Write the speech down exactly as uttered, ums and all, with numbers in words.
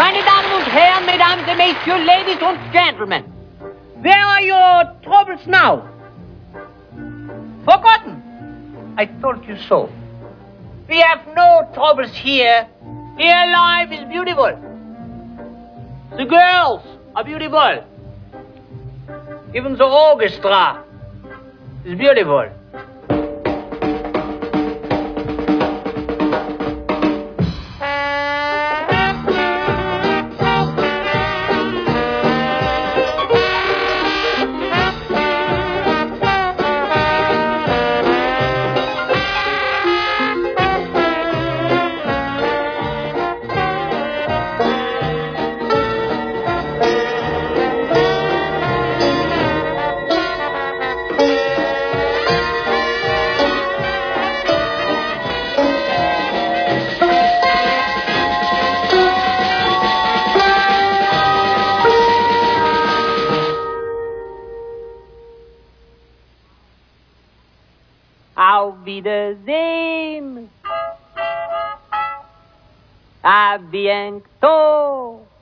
Meine Damen und Herren, Mesdames et Messieurs, Ladies and Gentlemen, where are your troubles now? Forgotten? I told you so. We have no troubles here. Here life is beautiful. The girls are beautiful. Even the orchestra is beautiful. Auf Wiedersehen. A bientôt.